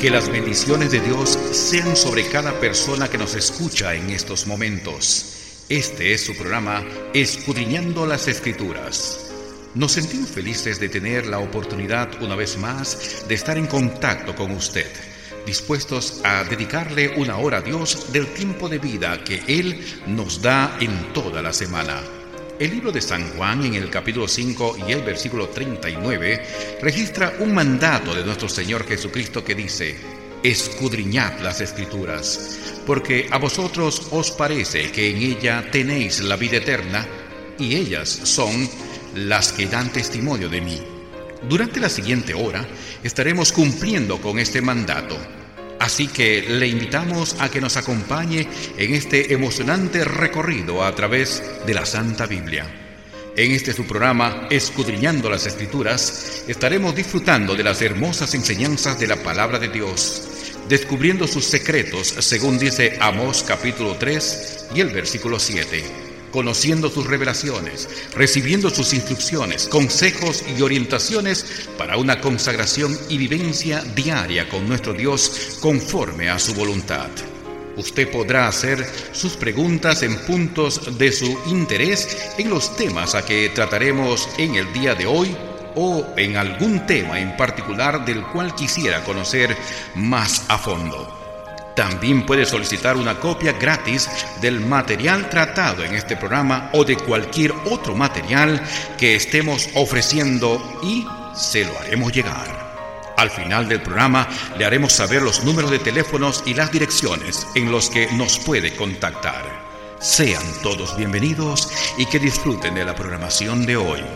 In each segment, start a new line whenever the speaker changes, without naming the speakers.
Que las bendiciones de Dios sean sobre cada persona que nos escucha en estos momentos. Este es su programa Escudriñando las Escrituras. Nos sentimos felices de tener la oportunidad una vez más de estar en contacto con usted, dispuestos a dedicarle una hora a Dios del tiempo de vida que Él nos da en toda la semana. El libro de San Juan, en el capítulo 5 y el versículo 39, registra un mandato de nuestro Señor Jesucristo que dice: escudriñad las Escrituras, porque a vosotros os parece que en ella tenéis la vida eterna, y ellas son las que dan testimonio de mí. Durante la siguiente hora estaremos cumpliendo con este mandato. Así que le invitamos a que nos acompañe en este emocionante recorrido a través de la Santa Biblia. En este su programa, Escudriñando las Escrituras, estaremos disfrutando de las hermosas enseñanzas de la Palabra de Dios, descubriendo sus secretos, según dice Amós capítulo 3 y el versículo 7. Conociendo sus revelaciones, recibiendo sus instrucciones, consejos y orientaciones para una consagración y vivencia diaria con nuestro Dios conforme a su voluntad. Usted podrá hacer sus preguntas en puntos de su interés en los temas a que trataremos en el día de hoy o en algún tema en particular del cual quisiera conocer más a fondo. También puede solicitar una copia gratis del material tratado en este programa o de cualquier otro material que estemos ofreciendo y se lo haremos llegar. Al final del programa le haremos saber los números de teléfonos y las direcciones en los que nos puede contactar. Sean todos bienvenidos y que disfruten de la programación de hoy.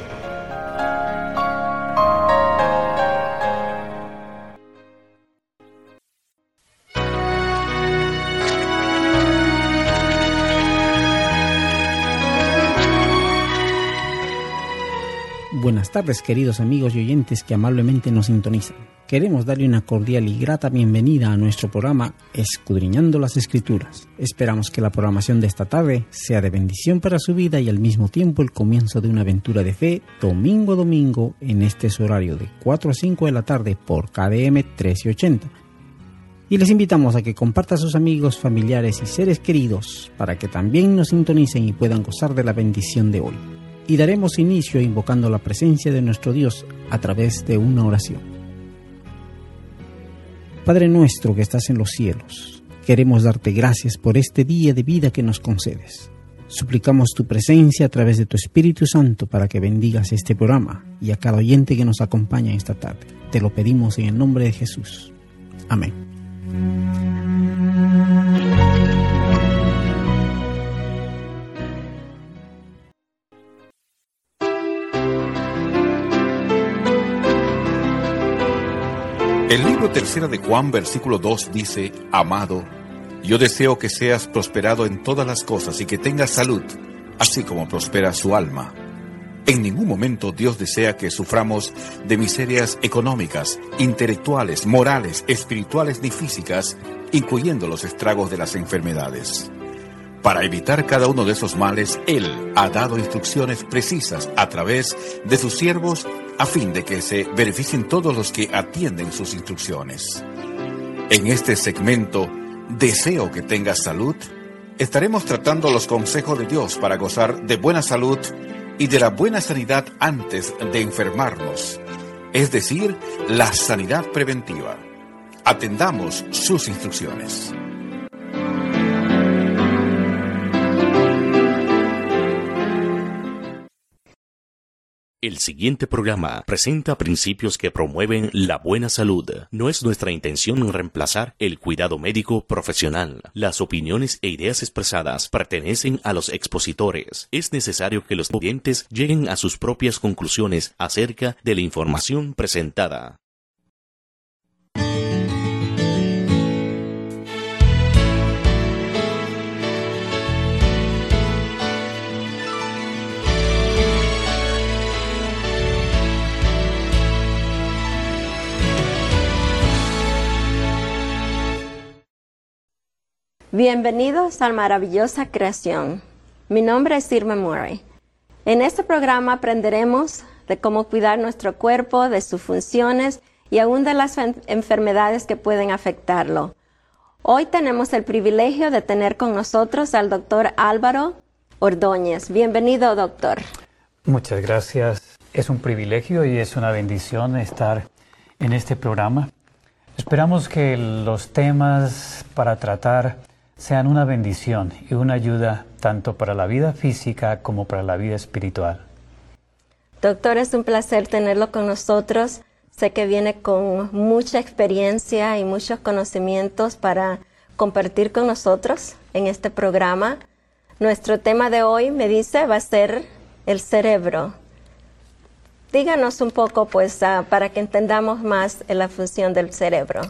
Buenas tardes, queridos amigos y oyentes que amablemente nos sintonizan. Queremos darle una cordial y grata bienvenida a nuestro programa Escudriñando las Escrituras. Esperamos que la programación de esta tarde sea de bendición para su vida y al mismo tiempo el comienzo de una aventura de fe domingo a domingo en este horario de 4 a 5 de la tarde por KDM 1380. Y les invitamos a que comparta a sus amigos, familiares y seres queridos para que también nos sintonicen y puedan gozar de la bendición de hoy. Y daremos inicio invocando la presencia de nuestro Dios a través de una oración. Padre nuestro que estás en los cielos, queremos darte gracias por este día de vida que nos concedes. Suplicamos tu presencia a través de tu Espíritu Santo para que bendigas este programa y a cada oyente que nos acompaña esta tarde. Te lo pedimos en el nombre de Jesús. Amén.
El libro 3 de Juan, versículo 2 dice: Amado, yo deseo que seas prosperado en todas las cosas y que tengas salud, así como prospera su alma. En ningún momento Dios desea que suframos de miserias económicas, intelectuales, morales, espirituales ni físicas, incluyendo los estragos de las enfermedades. Para evitar cada uno de esos males, Él ha dado instrucciones precisas a través de sus siervos a fin de que se beneficien todos los que atienden sus instrucciones. En este segmento, Deseo que tengas salud, estaremos tratando los consejos de Dios para gozar de buena salud y de la buena sanidad antes de enfermarnos, es decir, la sanidad preventiva. Atendamos sus instrucciones.
El siguiente programa presenta principios que promueven la buena salud. No es nuestra intención reemplazar el cuidado médico profesional. Las opiniones e ideas expresadas pertenecen a los expositores. Es necesario que los oyentes lleguen a sus propias conclusiones acerca de la información presentada.
Bienvenidos a Maravillosa Creación. Mi nombre es Irma Murray. En este programa aprenderemos de cómo cuidar nuestro cuerpo, de sus funciones y aún de las enfermedades que pueden afectarlo. Hoy tenemos el privilegio de tener con nosotros al doctor Álvaro Ordóñez. Bienvenido, doctor.
Muchas gracias. Es un privilegio y es una bendición estar en este programa. Esperamos que los temas para tratar sean una bendición y una ayuda tanto para la vida física como para la vida espiritual.
Doctor, es un placer tenerlo con nosotros. Sé que viene con mucha experiencia y muchos conocimientos para compartir con nosotros en este programa. Nuestro tema de hoy, me dice, va a ser el cerebro. Díganos un poco, pues, para que entendamos más la función del cerebro.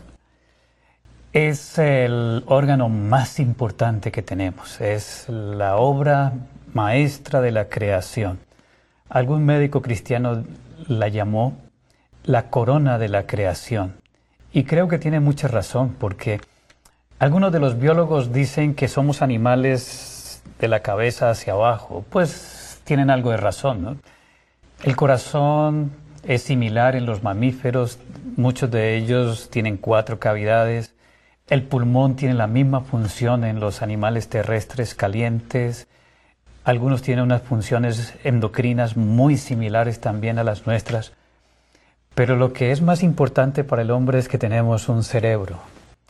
Es el órgano más importante que tenemos. Es la obra maestra de la creación. Algún médico cristiano la llamó la corona de la creación. Y creo que tiene mucha razón, porque algunos de los biólogos dicen que somos animales de la cabeza hacia abajo. Pues tienen algo de razón, ¿no? El corazón es similar en los mamíferos. Muchos de ellos tienen 4 cavidades. El pulmón tiene la misma función en los animales terrestres calientes. Algunos tienen unas funciones endocrinas muy similares también a las nuestras. Pero lo que es más importante para el hombre es que tenemos un cerebro,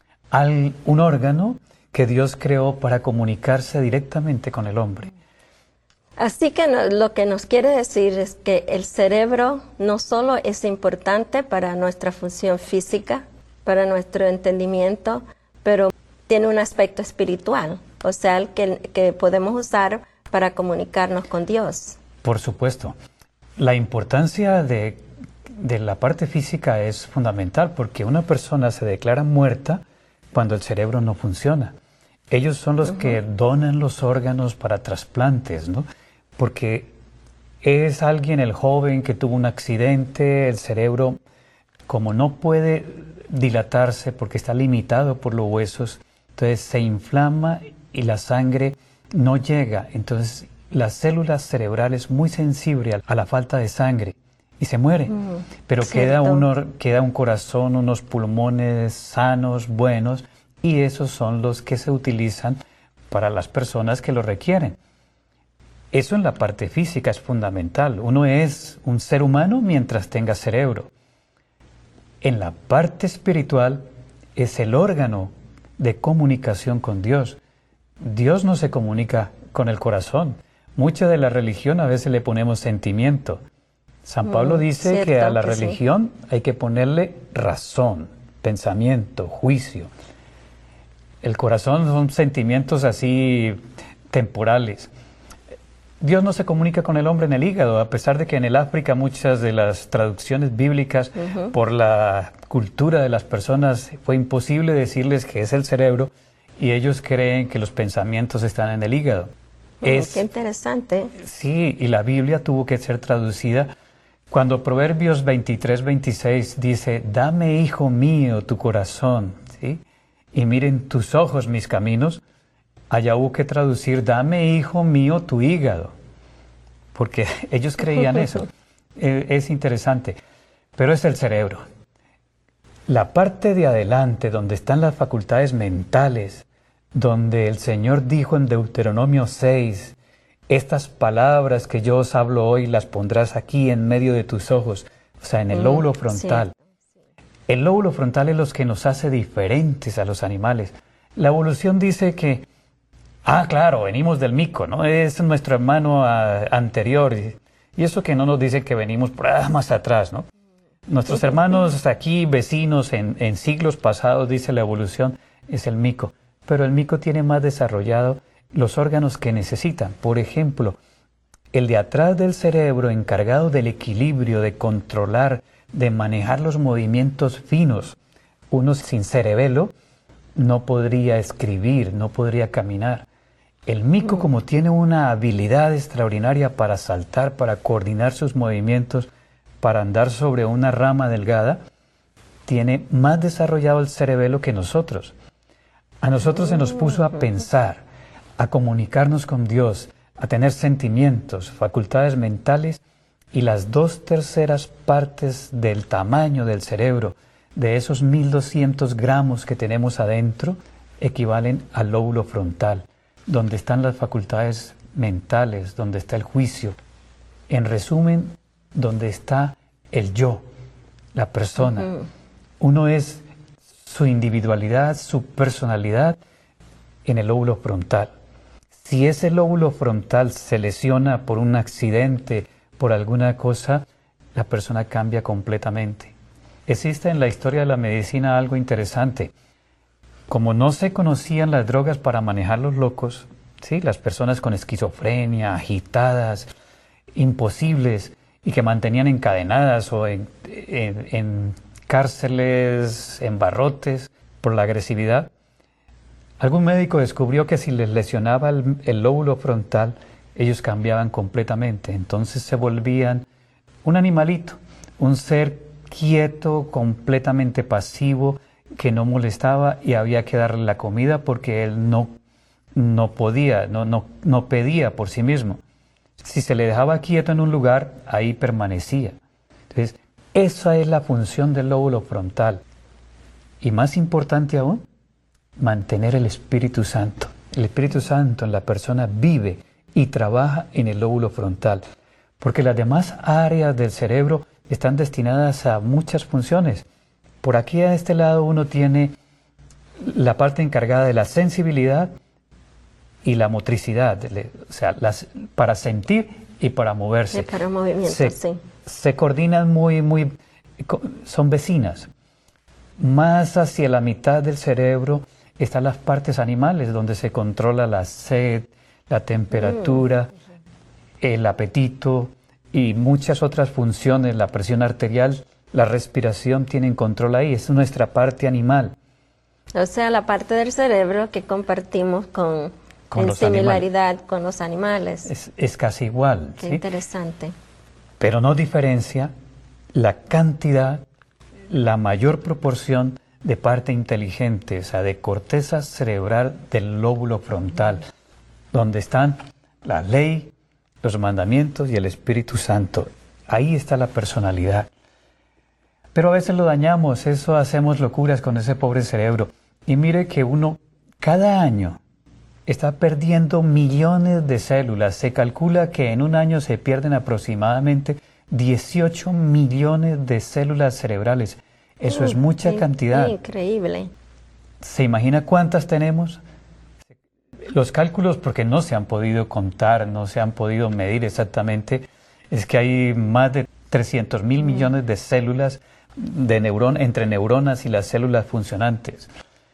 un órgano que Dios creó para comunicarse directamente con el hombre.
Así que lo que nos quiere decir es que el cerebro no solo es importante para nuestra función física, para nuestro entendimiento, pero tiene un aspecto espiritual, o sea, que podemos usar para comunicarnos con Dios.
Por supuesto. La importancia de la parte física es fundamental, porque una persona se declara muerta cuando el cerebro no funciona. Ellos son los que donan los órganos para trasplantes, ¿no? Porque es alguien, el joven, que tuvo un accidente, el cerebro, como no puede dilatarse porque está limitado por los huesos, entonces se inflama y la sangre no llega. Entonces la célula cerebral es muy sensible a la falta de sangre y se muere. Pero queda un corazón, unos pulmones sanos, buenos, y esos son los que se utilizan para las personas que lo requieren. Eso en la parte física es fundamental. Uno es un ser humano mientras tenga cerebro. En la parte espiritual es el órgano de comunicación con Dios. Dios no se comunica con el corazón. Mucha de la religión a veces le ponemos sentimiento. San Pablo dice que a la religión hay que ponerle razón, pensamiento, juicio. El corazón son sentimientos así temporales. Dios no se comunica con el hombre en el hígado, a pesar de que en el África muchas de las traducciones bíblicas, por la cultura de las personas, fue imposible decirles que es el cerebro, y ellos creen que los pensamientos están en el hígado.
Qué interesante.
Sí, y la Biblia tuvo que ser traducida. Cuando Proverbios 23-26 dice, dame, hijo mío, tu corazón, ¿sí? Y miren tus ojos mis caminos, allá hubo que traducir, dame, hijo mío, tu hígado, porque ellos creían eso. Es interesante, pero es el cerebro. La parte de adelante, donde están las facultades mentales, donde el Señor dijo en Deuteronomio 6, estas palabras que yo os hablo hoy las pondrás aquí en medio de tus ojos, o sea, en el lóbulo frontal. Sí. El lóbulo frontal es lo que nos hace diferentes a los animales. La evolución dice que, claro, venimos del mico, ¿no? Es nuestro hermano anterior, y eso que no nos dice que venimos por más atrás, ¿no? Nuestros hermanos aquí, vecinos en siglos pasados, dice la evolución, es el mico. Pero el mico tiene más desarrollado los órganos que necesitan. Por ejemplo, el de atrás del cerebro, encargado del equilibrio, de controlar, de manejar los movimientos finos. Uno sin cerebelo no podría escribir, no podría caminar. El mico, como tiene una habilidad extraordinaria para saltar, para coordinar sus movimientos, para andar sobre una rama delgada, tiene más desarrollado el cerebelo que nosotros. A nosotros se nos puso a pensar, a comunicarnos con Dios, a tener sentimientos, facultades mentales, y las 2/3 partes del tamaño del cerebro de esos 1200 gramos que tenemos adentro equivalen al lóbulo frontal, donde están las facultades mentales, donde está el juicio. En resumen, donde está el yo, la persona. Uno es su individualidad, su personalidad en el lóbulo frontal. Si ese lóbulo frontal se lesiona por un accidente, por alguna cosa, la persona cambia completamente. Existe en la historia de la medicina algo interesante. Como no se conocían las drogas para manejar los locos, ¿sí? Las personas con esquizofrenia, agitadas, imposibles, y que mantenían encadenadas o en cárceles, en barrotes, por la agresividad, algún médico descubrió que si les lesionaba el lóbulo frontal, ellos cambiaban completamente. Entonces se volvían un animalito, un ser quieto, completamente pasivo, que no molestaba, y había que darle la comida porque él no podía, no pedía por sí mismo. Si se le dejaba quieto en un lugar, ahí permanecía. Entonces, esa es la función del lóbulo frontal. Y más importante aún, mantener el Espíritu Santo. El Espíritu Santo en la persona vive y trabaja en el lóbulo frontal, porque las demás áreas del cerebro están destinadas a muchas funciones. Por aquí a este lado uno tiene la parte encargada de la sensibilidad y la motricidad, o sea, para sentir y para moverse.
Para movimiento, sí.
Se coordinan son vecinas. Más hacia la mitad del cerebro están las partes animales, donde se controla la sed, la temperatura, el apetito y muchas otras funciones, la presión arterial, la respiración, tienen control ahí. Es nuestra parte animal.
O sea, la parte del cerebro que compartimos en similaridad con los animales.
Es casi igual.
Qué interesante.
Pero no diferencia la cantidad, la mayor proporción de parte inteligente, o sea, de corteza cerebral del lóbulo frontal, donde están la ley, los mandamientos y el Espíritu Santo. Ahí está la personalidad. Pero a veces lo dañamos, hacemos locuras con ese pobre cerebro. Y mire que uno cada año está perdiendo millones de células. Se calcula que en un año se pierden aproximadamente 18 millones de células cerebrales. Eso es mucha cantidad.
Increíble.
¿Se imagina cuántas tenemos? Los cálculos, porque no se han podido contar, no se han podido medir exactamente, es que hay más de 300.000 millones de células entre neuronas y las células funcionantes.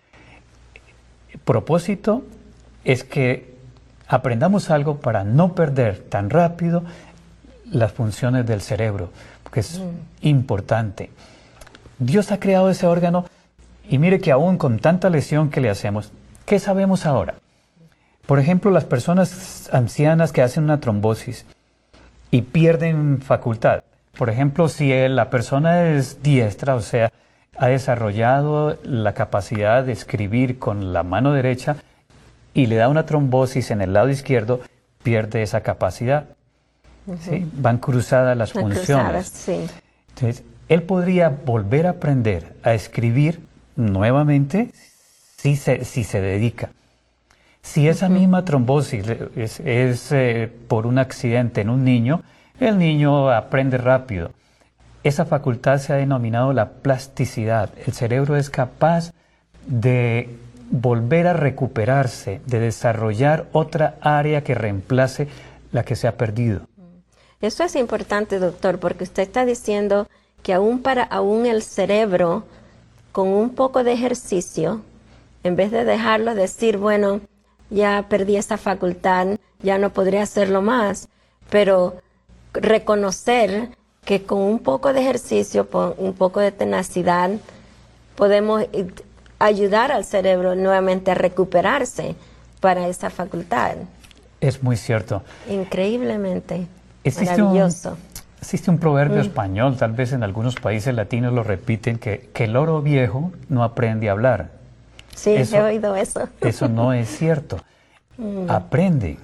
El propósito es que aprendamos algo para no perder tan rápido las funciones del cerebro, porque es importante. Dios ha creado ese órgano y mire que aún con tanta lesión que le hacemos, ¿qué sabemos ahora? Por ejemplo, las personas ancianas que hacen una trombosis y pierden facultad. Por ejemplo, si la persona es diestra, o sea, ha desarrollado la capacidad de escribir con la mano derecha y le da una trombosis en el lado izquierdo, pierde esa capacidad. ¿Sí? Van cruzadas las funciones.
Sí.
Entonces, él podría volver a aprender a escribir nuevamente si se dedica. Si esa misma trombosis es por un accidente en un niño, el niño aprende rápido. Esa facultad se ha denominado la plasticidad. El cerebro es capaz de volver a recuperarse, de desarrollar otra área que reemplace la que se ha perdido.
Eso es importante, doctor, porque usted está diciendo que aún el cerebro, con un poco de ejercicio, en vez de dejarlo decir, bueno, ya perdí esa facultad, ya no podría hacerlo más, pero reconocer que con un poco de ejercicio, con un poco de tenacidad, podemos ayudar al cerebro nuevamente a recuperarse para esa facultad.
Es muy cierto.
Increíblemente maravilloso.
Existe un proverbio español, tal vez en algunos países latinos lo repiten, que el loro viejo no aprende a hablar.
Sí, he oído eso.
Eso no es cierto. Aprende.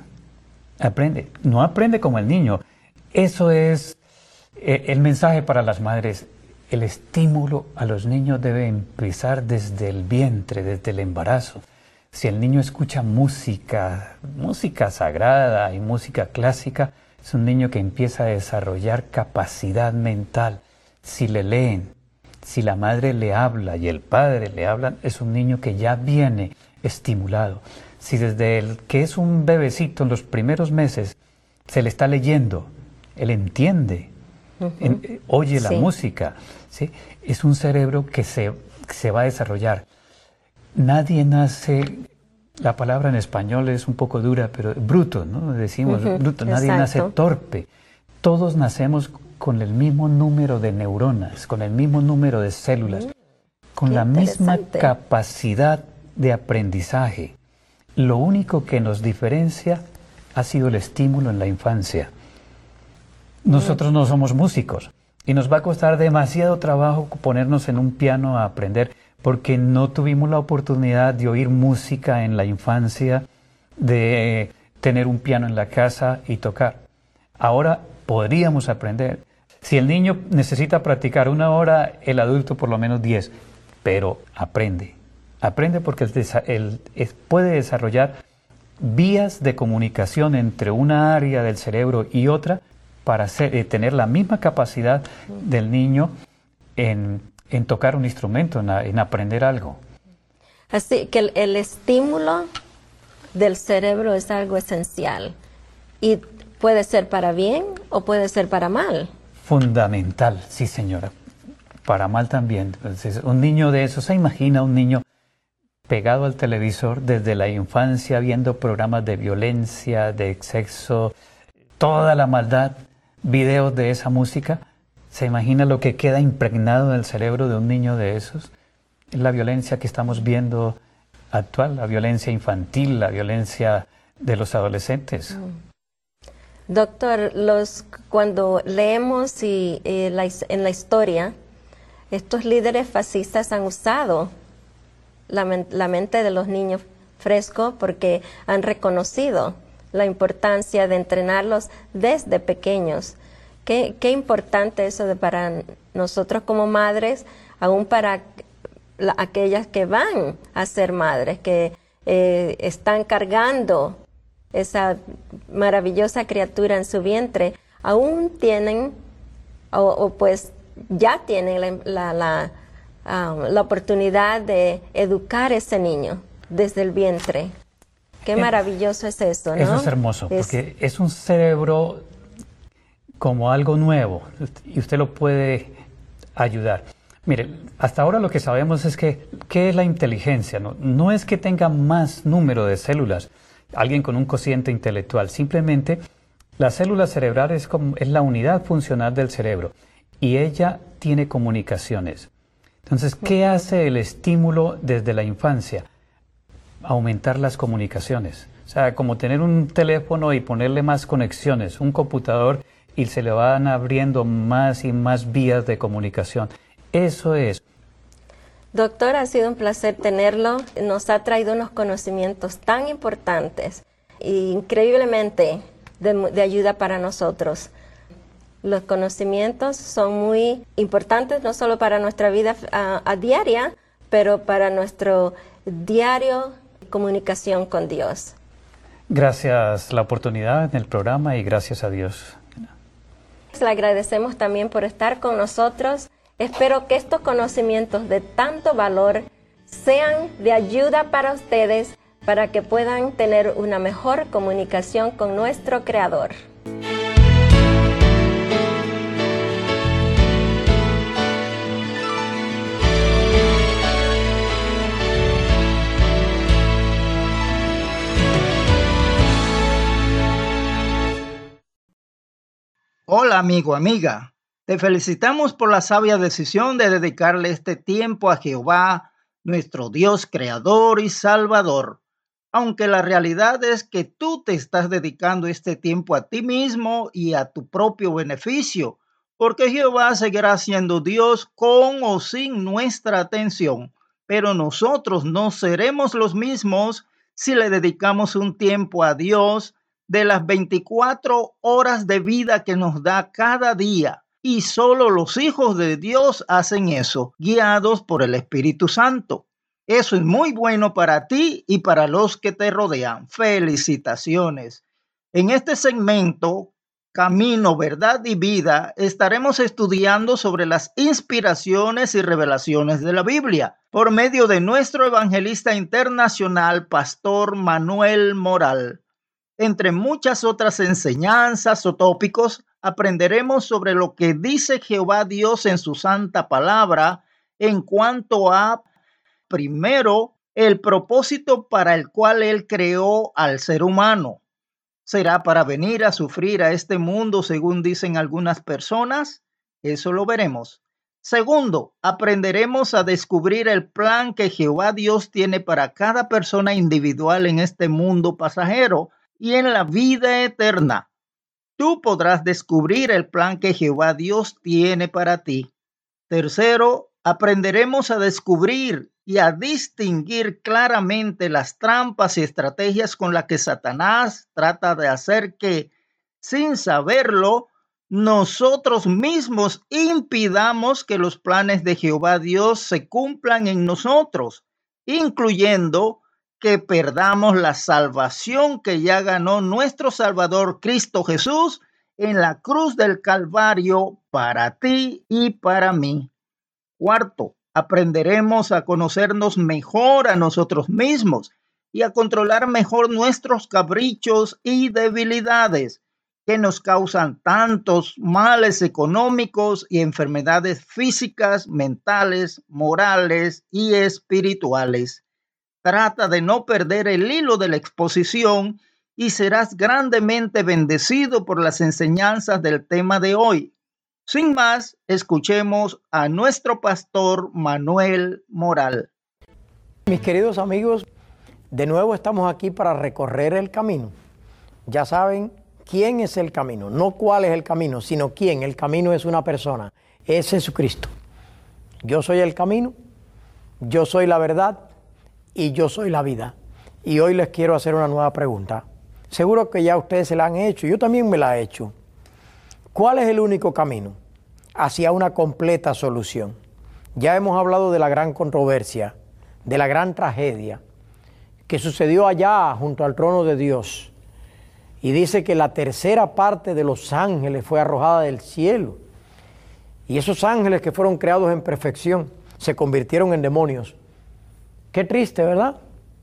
No aprende como el niño. Eso es el mensaje para las madres. el estímulo a los niños debe empezar desde el vientre, desde el embarazo. Si el niño escucha música sagrada y música clásica, es un niño que empieza a desarrollar capacidad mental. Si le leen, si la madre le habla y el padre le hablan, es un niño que ya viene estimulado. Si desde el que es un bebecito en los primeros meses se le está leyendo, él entiende, oye la música, ¿sí? Es un cerebro que se va a desarrollar. Nadie nace, la palabra en español es un poco dura, pero bruto, ¿no? Decimos bruto, nadie nace torpe. Todos nacemos con el mismo número de neuronas, con el mismo número de células, con la misma capacidad de aprendizaje. Lo único que nos diferencia ha sido el estímulo en la infancia. Nosotros no somos músicos y nos va a costar demasiado trabajo ponernos en un piano a aprender porque no tuvimos la oportunidad de oír música en la infancia, de tener un piano en la casa y tocar. Ahora podríamos aprender. Si el niño necesita practicar 1 hora, el adulto por lo menos 10, pero aprende. Aprende porque él puede desarrollar vías de comunicación entre una área del cerebro y otra para tener la misma capacidad del niño en tocar un instrumento, en aprender algo.
Así que el estímulo del cerebro es algo esencial y puede ser para bien o puede ser para mal.
Fundamental, sí señora, para mal también. Entonces, un niño de eso, ¿se imagina un niño pegado al televisor desde la infancia viendo programas de violencia, de sexo, toda la maldad, videos de esa música? ¿Se imagina lo que queda impregnado en el cerebro de un niño de esos? La violencia que estamos viendo actual, la violencia infantil, la violencia de los adolescentes.
Doctor, cuando leemos en la historia, estos líderes fascistas han usado la mente de los niños frescos porque han reconocido la importancia de entrenarlos desde pequeños. Qué importante eso para nosotros como madres, aún para aquellas que van a ser madres, que están cargando esa maravillosa criatura en su vientre, aún tienen, o pues ya tienen la oportunidad de educar a ese niño desde el vientre. Qué maravilloso es eso, ¿no?
Eso es hermoso, porque es un cerebro como algo nuevo y usted lo puede ayudar. Mire, hasta ahora lo que sabemos es ¿qué es la inteligencia? No es que tenga más número de células, alguien con un cociente intelectual, simplemente la célula cerebral es la unidad funcional del cerebro y ella tiene comunicaciones. Entonces, ¿qué hace el estímulo desde la infancia? Aumentar las comunicaciones. O sea, como tener un teléfono y ponerle más conexiones, un computador, y se le van abriendo más y más vías de comunicación. Eso es.
Doctor, ha sido un placer tenerlo. Nos ha traído unos conocimientos tan importantes e increíblemente de ayuda para nosotros. Los conocimientos son muy importantes no solo para nuestra vida a diaria, pero para nuestro diario comunicación con Dios.
Gracias la oportunidad en el programa y gracias a Dios.
Le agradecemos también por estar con nosotros. Espero que estos conocimientos de tanto valor sean de ayuda para ustedes para que puedan tener una mejor comunicación con nuestro Creador.
Hola amigo, amiga. Te felicitamos por la sabia decisión de dedicarle este tiempo a Jehová, nuestro Dios creador y salvador. Aunque la realidad es que tú te estás dedicando este tiempo a ti mismo y a tu propio beneficio, porque Jehová seguirá siendo Dios con o sin nuestra atención, pero nosotros no seremos los mismos si le dedicamos un tiempo a Dios de las 24 horas de vida que nos da cada día. Y solo los hijos de Dios hacen eso, guiados por el Espíritu Santo. Eso es muy bueno para ti y para los que te rodean. Felicitaciones. En este segmento, Camino, Verdad y Vida, estaremos estudiando sobre las inspiraciones y revelaciones de la Biblia por medio de nuestro evangelista internacional, Pastor Manuel Moral. Entre muchas otras enseñanzas o tópicos, aprenderemos sobre lo que dice Jehová Dios en su santa palabra en cuanto a, primero, el propósito para el cual Él creó al ser humano. ¿Será para venir a sufrir a este mundo, según dicen algunas personas? Eso lo veremos. Segundo, aprenderemos a descubrir el plan que Jehová Dios tiene para cada persona individual en este mundo pasajero y en la vida eterna. Tú podrás descubrir el plan que Jehová Dios tiene para ti. Tercero, aprenderemos a descubrir y a distinguir claramente las trampas y estrategias con las que Satanás trata de hacer que, sin saberlo, nosotros mismos impidamos que los planes de Jehová Dios se cumplan en nosotros, incluyendo que perdamos la salvación que ya ganó nuestro Salvador Cristo Jesús en la cruz del Calvario para ti y para mí. Cuarto, aprenderemos a conocernos mejor a nosotros mismos y a controlar mejor nuestros caprichos y debilidades que nos causan tantos males económicos y enfermedades físicas, mentales, morales y espirituales. Trata de no perder el hilo de la exposición y serás grandemente bendecido por las enseñanzas del tema de hoy. Sin más, escuchemos a nuestro pastor Manuel Moral.
Mis queridos amigos, de nuevo estamos aquí para recorrer el camino. Ya saben quién es el camino, no cuál es el camino, sino quién. El camino es una persona, es Jesucristo. Yo soy el camino, yo soy la verdad y yo soy la vida. Y hoy les quiero hacer una nueva pregunta. Seguro que ya ustedes se la han hecho, yo también me la he hecho. ¿Cuál es el único camino hacia una completa solución? Ya hemos hablado de la gran controversia, de la gran tragedia que sucedió allá junto al trono de Dios. Y dice que la tercera parte de los ángeles fue arrojada del cielo. Y esos ángeles que fueron creados en perfección se convirtieron en demonios. Qué triste, ¿verdad?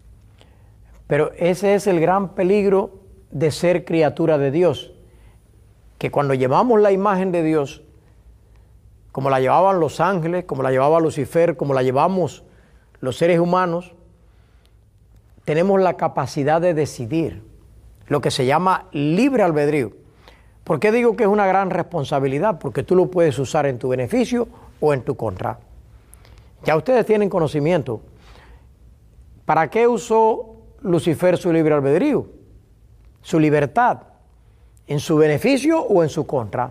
Pero ese es el gran peligro de ser criatura de Dios. Que cuando llevamos la imagen de Dios, como la llevaban los ángeles, como la llevaba Lucifer, como la llevamos los seres humanos, tenemos la capacidad de decidir, lo que se llama libre albedrío. ¿Por qué digo que es una gran responsabilidad? Porque tú lo puedes usar en tu beneficio o en tu contra. Ya ustedes tienen conocimiento. ¿Para qué usó Lucifer su libre albedrío? Su libertad. ¿En su beneficio o en su contra?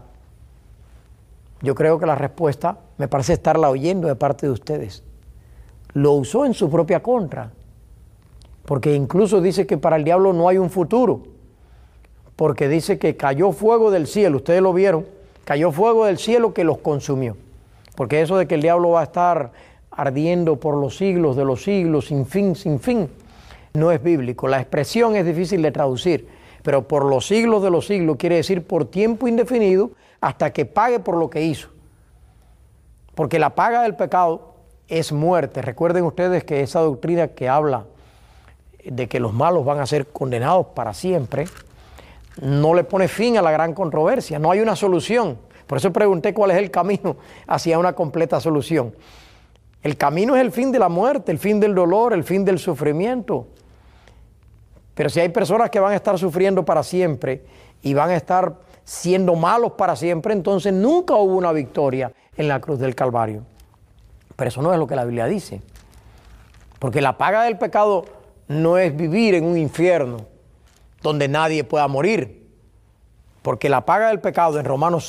Yo creo que la respuesta me parece estarla oyendo de parte de ustedes. Lo usó en su propia contra. Porque incluso dice que para el diablo no hay un futuro. Porque dice que cayó fuego del cielo, ustedes lo vieron, cayó fuego del cielo que los consumió. Porque eso de que el diablo va a estar ardiendo por los siglos de los siglos, sin fin, no es bíblico. La expresión es difícil de traducir, pero por los siglos de los siglos quiere decir por tiempo indefinido hasta que pague por lo que hizo. Porque la paga del pecado es muerte. Recuerden ustedes que esa doctrina que habla de que los malos van a ser condenados para siempre, no le pone fin a la gran controversia, no hay una solución. Por eso pregunté cuál es el camino hacia una completa solución. El camino es el fin de la muerte, el fin del dolor, el fin del sufrimiento. Pero si hay personas que van a estar sufriendo para siempre y van a estar siendo malos para siempre, entonces nunca hubo una victoria en la cruz del Calvario. Pero eso no es lo que la Biblia dice. Porque la paga del pecado no es vivir en un infierno donde nadie pueda morir. Porque la paga del pecado en Romanos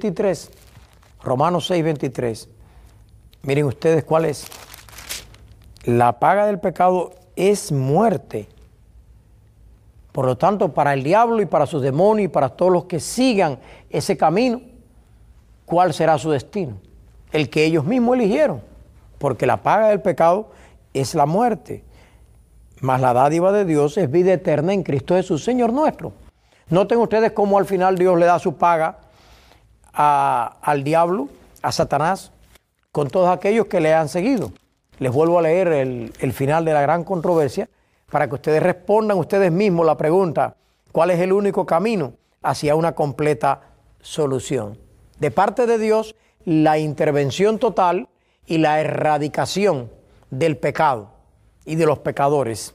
6:23, miren ustedes cuál es. La paga del pecado es muerte. Por lo tanto, para el diablo y para sus demonios y para todos los que sigan ese camino, ¿cuál será su destino? El que ellos mismos eligieron, porque la paga del pecado es la muerte, mas la dádiva de Dios es vida eterna en Cristo Jesús, Señor nuestro. Noten ustedes cómo al final Dios le da su paga al diablo, a Satanás, con todos aquellos que le han seguido. Les vuelvo a leer el final de la gran controversia para que ustedes respondan ustedes mismos la pregunta: ¿cuál es el único camino hacia una completa solución? De parte de Dios, la intervención total y la erradicación del pecado y de los pecadores.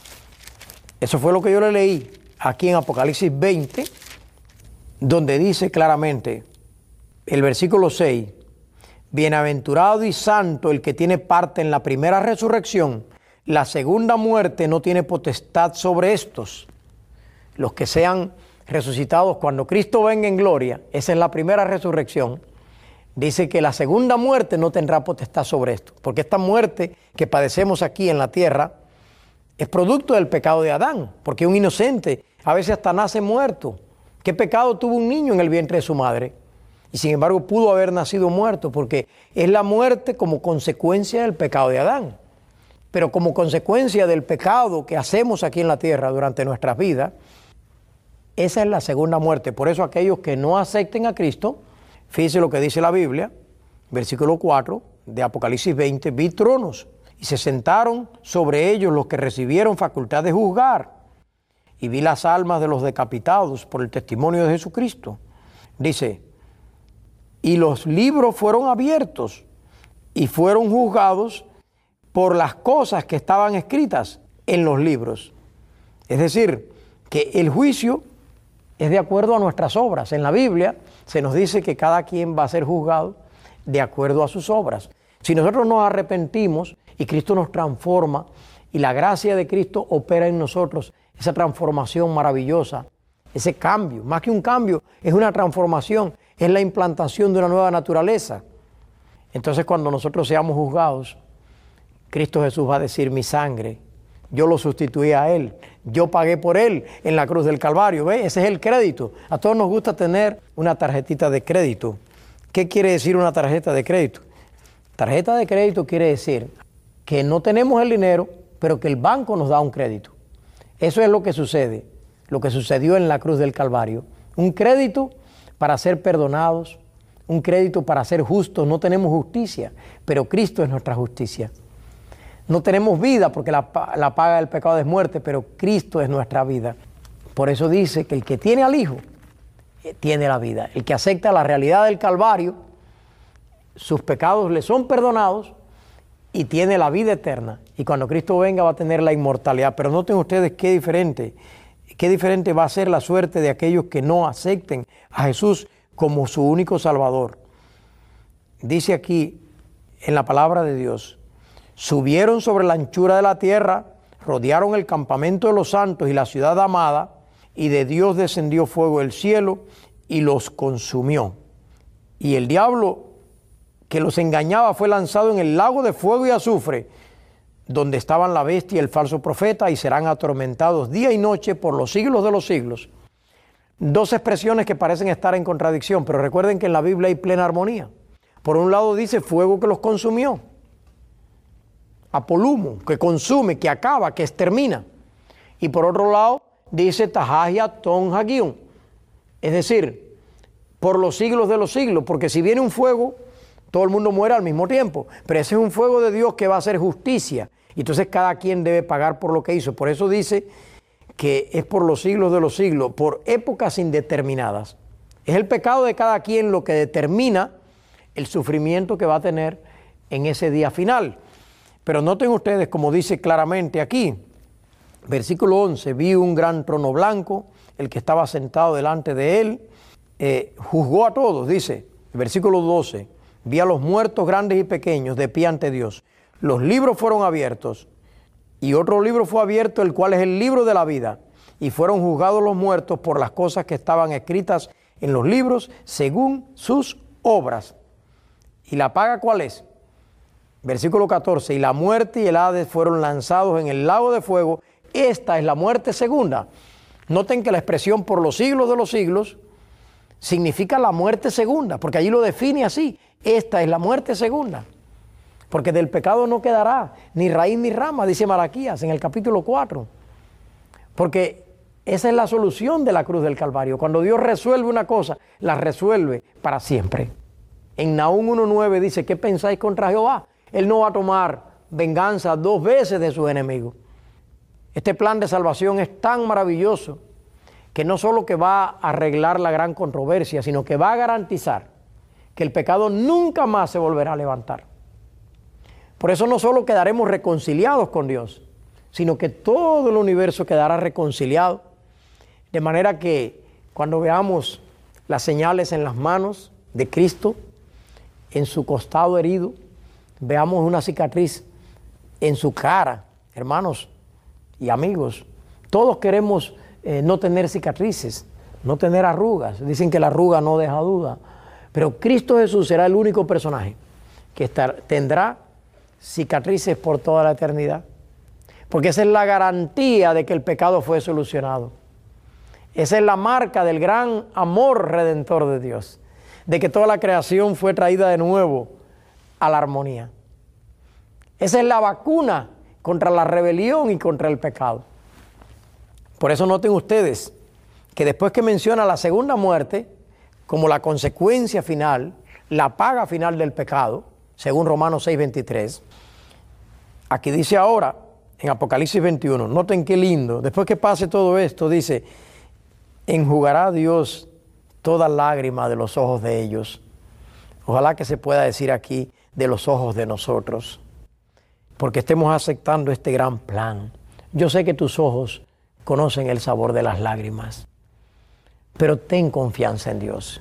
Eso fue lo que yo le leí aquí en Apocalipsis 20, donde dice claramente, el versículo 6, bienaventurado y santo el que tiene parte en la primera resurrección, la segunda muerte no tiene potestad sobre estos. Los que sean resucitados cuando Cristo venga en gloria, esa es la primera resurrección. Dice que la segunda muerte no tendrá potestad sobre esto, porque esta muerte que padecemos aquí en la tierra es producto del pecado de Adán, porque un inocente a veces hasta nace muerto. ¿Qué pecado tuvo un niño en el vientre de su madre? Y sin embargo pudo haber nacido muerto, porque es la muerte como consecuencia del pecado de Adán. Pero como consecuencia del pecado que hacemos aquí en la tierra durante nuestras vidas, esa es la segunda muerte. Por eso aquellos que no acepten a Cristo, fíjense lo que dice la Biblia, versículo 4 de Apocalipsis 20, vi tronos y se sentaron sobre ellos los que recibieron facultad de juzgar, y vi las almas de los decapitados por el testimonio de Jesucristo. Dice, y los libros fueron abiertos y fueron juzgados por las cosas que estaban escritas en los libros. Es decir, que el juicio es de acuerdo a nuestras obras. En la Biblia se nos dice que cada quien va a ser juzgado de acuerdo a sus obras. Si nosotros nos arrepentimos y Cristo nos transforma y la gracia de Cristo opera en nosotros, esa transformación maravillosa, ese cambio, más que un cambio, es una transformación, es la implantación de una nueva naturaleza. Entonces cuando nosotros seamos juzgados, Cristo Jesús va a decir, mi sangre, yo lo sustituí a Él, yo pagué por Él en la cruz del Calvario. ¿Ve? Ese es el crédito. A todos nos gusta tener una tarjetita de crédito. ¿Qué quiere decir una tarjeta de crédito? Tarjeta de crédito quiere decir que no tenemos el dinero, pero que el banco nos da un crédito. Eso es lo que sucede, lo que sucedió en la cruz del Calvario. Un crédito para ser perdonados, un crédito para ser justos. No tenemos justicia, pero Cristo es nuestra justicia. No tenemos vida porque la paga del pecado es muerte, pero Cristo es nuestra vida. Por eso dice que el que tiene al Hijo tiene la vida. El que acepta la realidad del Calvario, sus pecados le son perdonados y tiene la vida eterna. Y cuando Cristo venga va a tener la inmortalidad. Pero noten ustedes qué diferente va a ser la suerte de aquellos que no acepten a Jesús como su único Salvador. Dice aquí en la palabra de Dios, subieron sobre la anchura de la tierra, rodearon el campamento de los santos y la ciudad amada, y de Dios descendió fuego del cielo y los consumió. Y el diablo que los engañaba fue lanzado en el lago de fuego y azufre, donde estaban la bestia y el falso profeta, y serán atormentados día y noche por los siglos de los siglos. Dos expresiones que parecen estar en contradicción, pero recuerden que en la Biblia hay plena armonía. Por un lado dice fuego que los consumió, apolumo, que consume, que acaba, que extermina. Y por otro lado dice Tahaya Ton Hagiun, es decir, por los siglos de los siglos, porque si viene un fuego, todo el mundo muere al mismo tiempo, pero ese es un fuego de Dios que va a hacer justicia, y entonces cada quien debe pagar por lo que hizo. Por eso dice que es por los siglos de los siglos, por épocas indeterminadas. Es el pecado de cada quien lo que determina el sufrimiento que va a tener en ese día final. Pero noten ustedes, como dice claramente aquí, versículo 11, vi un gran trono blanco, el que estaba sentado delante de él, juzgó a todos, dice, versículo 12, vi a los muertos grandes y pequeños de pie ante Dios. Los libros fueron abiertos, y otro libro fue abierto, el cual es el libro de la vida, y fueron juzgados los muertos por las cosas que estaban escritas en los libros según sus obras. ¿Y la paga cuál es? Versículo 14, y la muerte y el Hades fueron lanzados en el lago de fuego. Esta es la muerte segunda. Noten que la expresión por los siglos de los siglos significa la muerte segunda, porque allí lo define así. Esta es la muerte segunda. Porque del pecado no quedará ni raíz ni rama, dice Malaquías en el capítulo 4. Porque esa es la solución de la cruz del Calvario. Cuando Dios resuelve una cosa, la resuelve para siempre. En Nahum 1:9 dice, ¿qué pensáis contra Jehová? Él no va a tomar venganza 2 veces de sus enemigos. Este plan de salvación es tan maravilloso que no solo que va a arreglar la gran controversia, sino que va a garantizar que el pecado nunca más se volverá a levantar. Por eso no solo quedaremos reconciliados con Dios, sino que todo el universo quedará reconciliado. De manera que cuando veamos las señales en las manos de Cristo, en su costado herido, veamos una cicatriz en su cara, hermanos y amigos, todos queremos no tener cicatrices, no tener arrugas. Dicen que la arruga no deja duda, pero Cristo Jesús será el único personaje que tendrá cicatrices por toda la eternidad, porque esa es la garantía de que el pecado fue solucionado. Esa es la marca del gran amor redentor de Dios, de que toda la creación fue traída de nuevo a la armonía. Esa es la vacuna contra la rebelión y contra el pecado. Por eso noten ustedes que después que menciona la segunda muerte como la consecuencia final, la paga final del pecado, según Romanos 6:23, aquí dice ahora, en Apocalipsis 21, noten qué lindo, después que pase todo esto, dice, enjugará Dios toda lágrima de los ojos de ellos. Ojalá que se pueda decir aquí, de los ojos de nosotros, porque estemos aceptando este gran plan. Yo sé que tus ojos conocen el sabor de las lágrimas, pero ten confianza en Dios.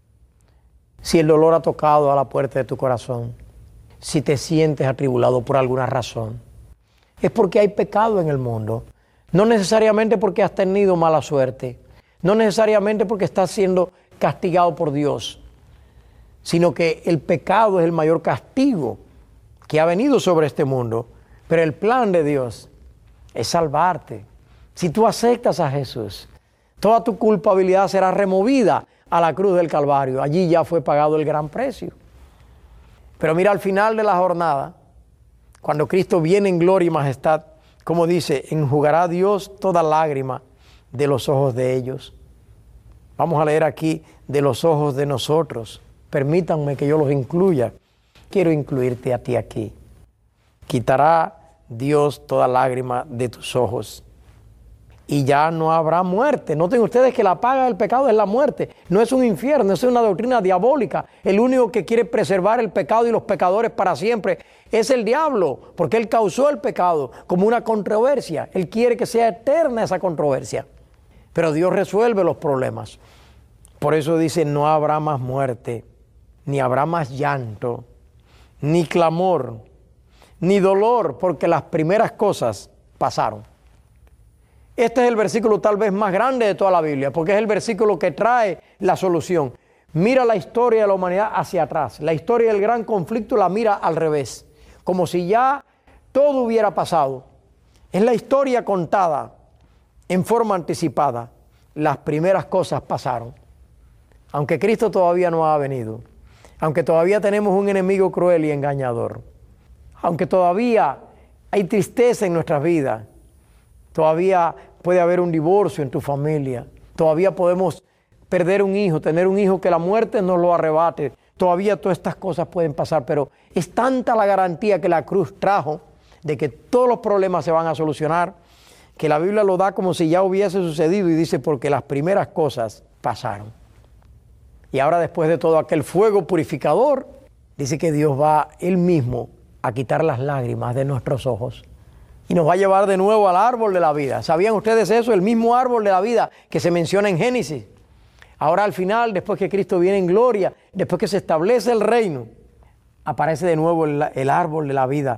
Si el dolor ha tocado a la puerta de tu corazón, si te sientes atribulado por alguna razón, es porque hay pecado en el mundo. No necesariamente porque has tenido mala suerte, no necesariamente porque estás siendo castigado por Dios, sino que el pecado es el mayor castigo que ha venido sobre este mundo. Pero el plan de Dios es salvarte. Si tú aceptas a Jesús, toda tu culpabilidad será removida a la cruz del Calvario. Allí ya fue pagado el gran precio. Pero mira, al final de la jornada, cuando Cristo viene en gloria y majestad, como dice, enjugará Dios toda lágrima de los ojos de ellos. Vamos a leer aquí, de los ojos de nosotros. Permítanme que yo los incluya. Quiero incluirte a ti aquí. Quitará Dios toda lágrima de tus ojos. Y ya no habrá muerte. Noten ustedes que la paga del pecado es la muerte. No es un infierno, es una doctrina diabólica. El único que quiere preservar el pecado y los pecadores para siempre es el diablo, porque él causó el pecado como una controversia. Él quiere que sea eterna esa controversia. Pero Dios resuelve los problemas. Por eso dice, no habrá más muerte, ni habrá más llanto, ni clamor, ni dolor, porque las primeras cosas pasaron. Este es el versículo tal vez más grande de toda la Biblia, porque es el versículo que trae la solución. Mira la historia de la humanidad hacia atrás. La historia del gran conflicto la mira al revés, como si ya todo hubiera pasado. Es la historia contada en forma anticipada. Las primeras cosas pasaron. Aunque Cristo todavía no ha venido, aunque todavía tenemos un enemigo cruel y engañador, aunque todavía hay tristeza en nuestras vidas, todavía puede haber un divorcio en tu familia, todavía podemos perder un hijo, tener un hijo que la muerte nos lo arrebate, todavía todas estas cosas pueden pasar, pero es tanta la garantía que la cruz trajo de que todos los problemas se van a solucionar, que la Biblia lo da como si ya hubiese sucedido y dice porque las primeras cosas pasaron. Y ahora después de todo aquel fuego purificador, dice que Dios va Él mismo a quitar las lágrimas de nuestros ojos y nos va a llevar de nuevo al árbol de la vida. ¿Sabían ustedes eso? El mismo árbol de la vida que se menciona en Génesis. Ahora al final, después que Cristo viene en gloria, después que se establece el reino, aparece de nuevo el árbol de la vida.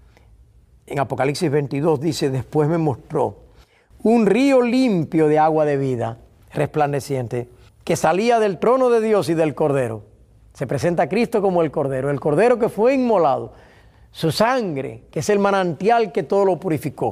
En Apocalipsis 22 dice, después me mostró un río limpio de agua de vida, resplandeciente, que salía del trono de Dios y del Cordero. Se presenta a Cristo como el Cordero que fue inmolado, su sangre, que es el manantial que todo lo purificó.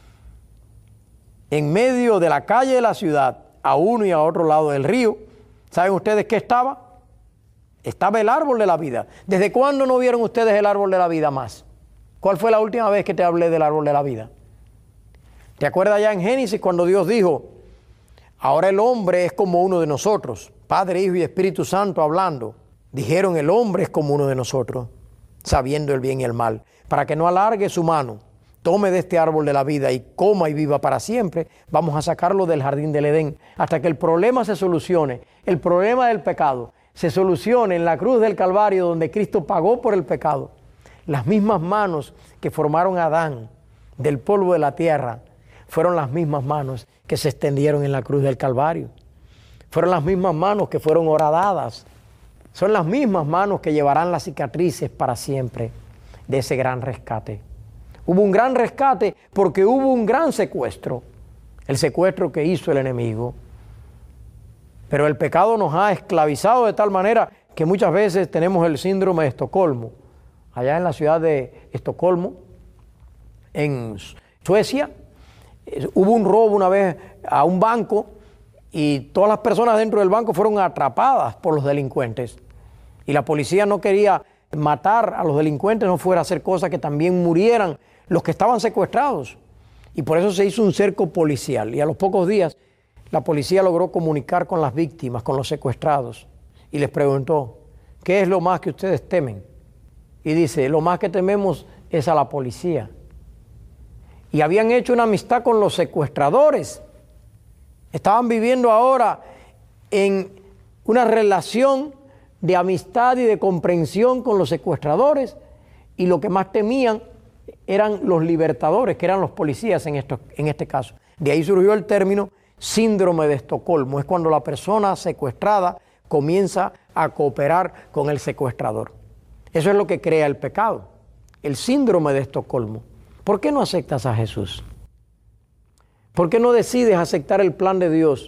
En medio de la calle de la ciudad, a uno y a otro lado del río, ¿Saben ustedes qué estaba? Estaba el árbol de la vida. ¿Desde cuándo no vieron ustedes el árbol de la vida más? ¿Cuál fue la última vez que te hablé del árbol de la vida? ¿Te acuerdas ya en Génesis cuando Dios dijo, ahora el hombre es como uno de nosotros? Padre, Hijo y Espíritu Santo hablando. Dijeron, el hombre es como uno de nosotros, sabiendo el bien y el mal. Para que no alargue su mano, tome de este árbol de la vida y coma y viva para siempre, vamos a sacarlo del jardín del Edén. Hasta que el problema se solucione, el problema del pecado, se solucione en la cruz del Calvario donde Cristo pagó por el pecado. Las mismas manos que formaron a Adán del polvo de la tierra fueron las mismas manos que se extendieron en la cruz del Calvario. Fueron las mismas manos que fueron horadadas. Son las mismas manos que llevarán las cicatrices para siempre de ese gran rescate. Hubo un gran rescate porque hubo un gran secuestro. El secuestro que hizo el enemigo. Pero el pecado nos ha esclavizado de tal manera que muchas veces tenemos el síndrome de Estocolmo. Allá en la ciudad de Estocolmo, en Suecia, hubo un robo una vez a un banco y todas las personas dentro del banco fueron atrapadas por los delincuentes. Y la policía no quería matar a los delincuentes, no fuera a hacer cosas que también murieran los que estaban secuestrados. Y por eso se hizo un cerco policial. Y a los pocos días la policía logró comunicar con las víctimas, con los secuestrados, y les preguntó, ¿qué es lo más que ustedes temen? Y dice, lo más que tememos es a la policía. Y habían hecho una amistad con los secuestradores. Estaban viviendo ahora en una relación de amistad y de comprensión con los secuestradores, y lo que más temían eran los libertadores, que eran los policías en este caso. De ahí surgió el término síndrome de Estocolmo. Es cuando la persona secuestrada comienza a cooperar con el secuestrador. Eso es lo que crea el pecado, el síndrome de Estocolmo. ¿Por qué no aceptas a Jesús? ¿Por qué no decides aceptar el plan de Dios?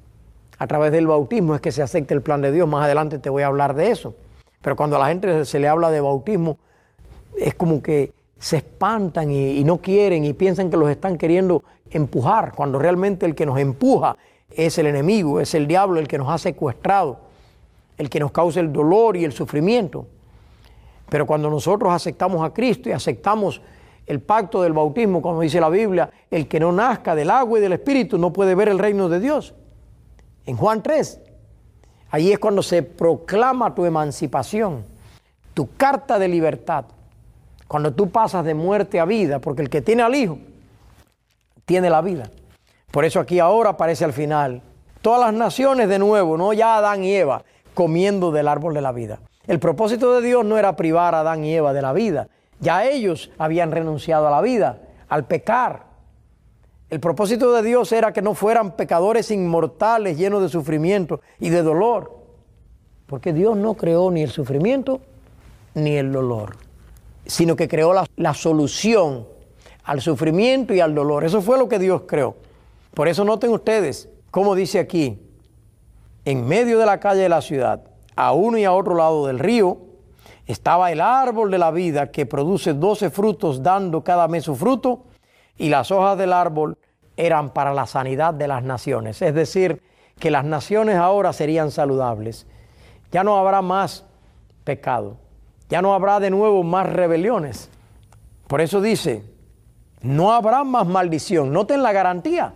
A través del bautismo es que se acepta el plan de Dios. Más adelante te voy a hablar de eso. Pero cuando a la gente se le habla de bautismo, es como que se espantan y no quieren y piensan que los están queriendo empujar, cuando realmente el que nos empuja es el enemigo, es el diablo, el que nos ha secuestrado, el que nos causa el dolor y el sufrimiento. Pero cuando nosotros aceptamos a Cristo y aceptamos el pacto del bautismo, como dice la Biblia, el que no nazca del agua y del Espíritu no puede ver el reino de Dios. En Juan 3, allí es cuando se proclama tu emancipación, tu carta de libertad, cuando tú pasas de muerte a vida, porque el que tiene al Hijo tiene la vida. Por eso aquí ahora aparece al final todas las naciones de nuevo, no ya Adán y Eva comiendo del árbol de la vida. El propósito de Dios no era privar a Adán y Eva de la vida. Ya ellos habían renunciado a la vida, al pecar. El propósito de Dios era que no fueran pecadores inmortales llenos de sufrimiento y de dolor. Porque Dios no creó ni el sufrimiento ni el dolor, sino que creó la solución al sufrimiento y al dolor. Eso fue lo que Dios creó. Por eso noten ustedes, como dice aquí, en medio de la calle de la ciudad, a uno y a otro lado del río, estaba el árbol de la vida que produce 12 frutos, dando cada mes su fruto, y las hojas del árbol eran para la sanidad de las naciones. Es decir, que las naciones ahora serían saludables. Ya no habrá más pecado. Ya no habrá de nuevo más rebeliones. Por eso dice, no habrá más maldición. Noten la garantía.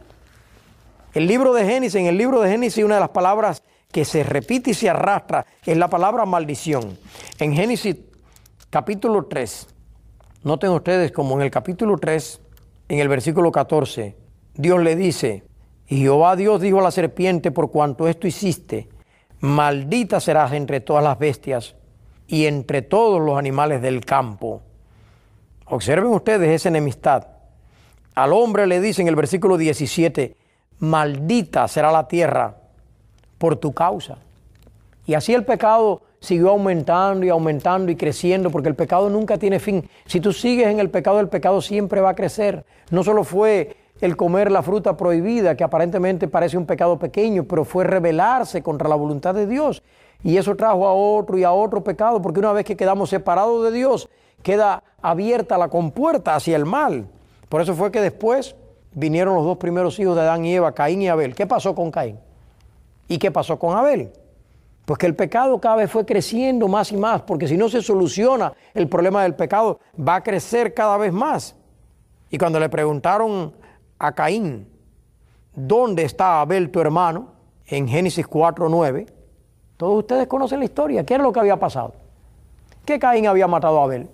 En el libro de Génesis, una de las palabras que se repite y se arrastra es la palabra maldición. En Génesis capítulo 3, noten ustedes como en el capítulo 3, en el versículo 14, Dios le dice, y Jehová Dios dijo a la serpiente, por cuanto esto hiciste, maldita serás entre todas las bestias y entre todos los animales del campo. Observen ustedes esa enemistad. Al hombre le dice en el versículo 17, maldita será la tierra por tu causa. Y así el pecado siguió aumentando y aumentando y creciendo, porque el pecado nunca tiene fin. Si tú sigues en el pecado siempre va a crecer. No solo fue el comer la fruta prohibida, que aparentemente parece un pecado pequeño, pero fue rebelarse contra la voluntad de Dios. Y eso trajo a otro y a otro pecado, porque una vez que quedamos separados de Dios, queda abierta la compuerta hacia el mal. Por eso fue que después vinieron los dos primeros hijos de Adán y Eva, Caín y Abel. ¿Qué pasó con Caín? ¿Y qué pasó con Abel? Pues que el pecado cada vez fue creciendo más y más, porque si no se soluciona el problema del pecado, va a crecer cada vez más. Y cuando le preguntaron a Caín, ¿dónde está Abel tu hermano? En Génesis 4:9, todos ustedes conocen la historia. ¿Qué era lo que había pasado? Que Caín había matado a Abel.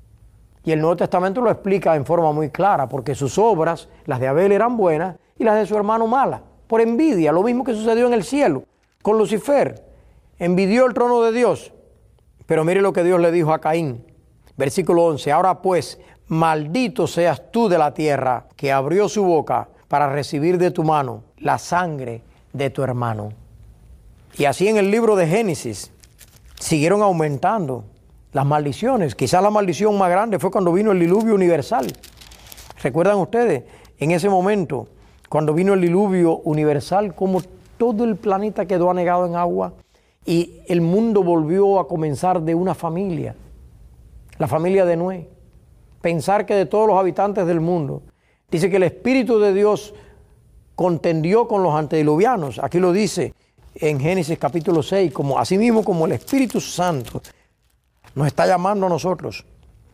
Y el Nuevo Testamento lo explica en forma muy clara, porque sus obras, las de Abel, eran buenas y las de su hermano malas, por envidia, lo mismo que sucedió en el cielo con Lucifer. Envidió el trono de Dios. Pero mire lo que Dios le dijo a Caín. Versículo 11. Ahora pues, maldito seas tú de la tierra, que abrió su boca para recibir de tu mano la sangre de tu hermano. Y así en el libro de Génesis siguieron aumentando las maldiciones. Quizás la maldición más grande fue cuando vino el diluvio universal. ¿Recuerdan ustedes? En ese momento, cuando vino el diluvio universal, como todo el planeta quedó anegado en agua. Y el mundo volvió a comenzar de una familia, la familia de Noé. Pensar que de todos los habitantes del mundo, dice que el Espíritu de Dios contendió con los antediluvianos. Aquí lo dice en Génesis capítulo 6, como, así mismo como el Espíritu Santo nos está llamando a nosotros.